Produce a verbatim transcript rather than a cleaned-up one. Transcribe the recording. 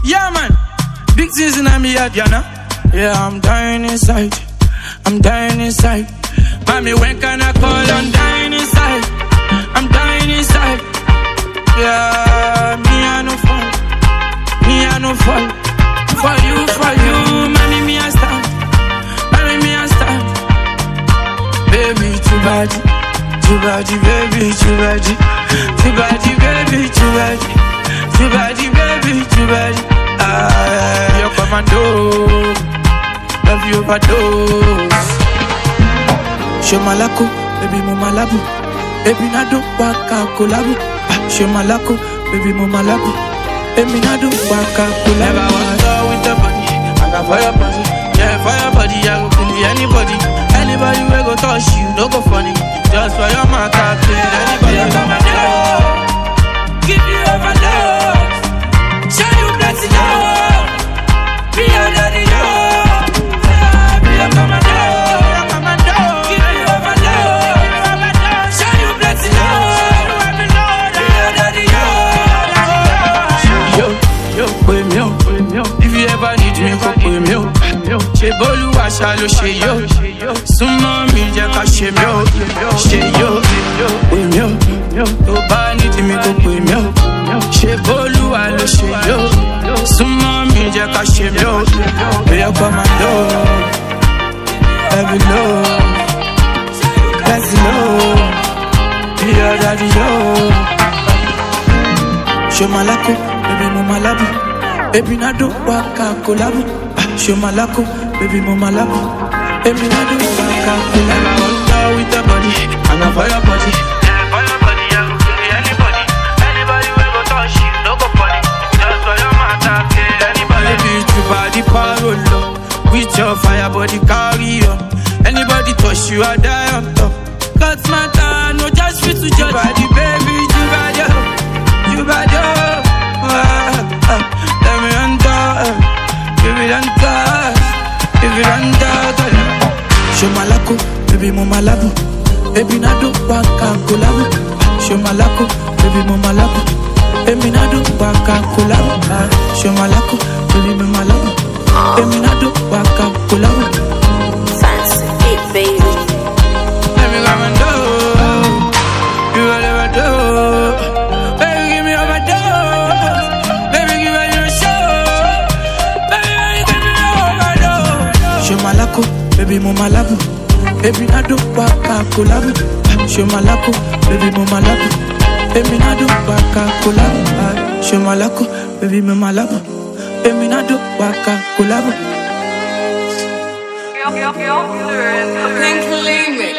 Yeah, man. Big things in my head, you know. Yeah, I'm dying inside. I'm dying inside. Mommy, when can I call? I'm dying inside. I'm dying inside. Yeah, me I no fall. Me I no fall. For you, for you, mommy, me I stand. Mommy, me I stand. Baby, too bad. Too bad, baby, too bad. Too bad, baby, too bad. Too bad, baby, too bad. Ah, you're commando. Love you overdose. Show malako, baby mo malabu. Baby nado waka kolabu. Show malako, baby mo malabu. Baby nado waka kolabu. Never was done with the body. I got fire body. Yeah, fire body. I go kill anybody. Anybody we go touch you, no go funny. Just for your mouth, I kill anybody. Come and do. Give you overdose. Show you plenty love. Be under the love. Be a commando. If you ever need me, go pay me up. She bolu asha lo she yo. Sumo mi je ka she me yo. She yo, pay me up. To ba need me, go pay me up. She bolu alo she yo. Sumo mi je ka she me yo. Be a commando. Every love, that's love. Be a daddy yo. Show malako, baby mo malabu. Baby nado waka kolabu. Show malako, baby mo malabu. Baby nado waka kolabu. I want to with the body, and I fire body. Yeah, fire body, I go kill anybody. Anybody will go touch you, no go funny. Just for your matter, kill anybody. Baby, you body parolo. With your fire body carry on. Anybody touch you, I die on top. God's matter, no just fit to judge. Body, baby, you body, you body. Ah, ah. Let me enter, give it enter, give it enter. Show malako, baby mo malabu. Baby nado waka kolabu. Show malako, baby mo malabu. Baby nado waka kolabu. Show malako, baby mo malabu. Baby nado waka kolabu. Fancy it, baby. Let me come and do. You will never do. Baby, give me overdose. Baby, give me your show. Baby, give me overdose. Show malako, baby mo malabu. Baby nado waka kolabu. Show malako, baby mo malabu. Baby nado waka kolabu. Show malako, baby mo malabu. Baby nado waka kolabu. Pink Limit.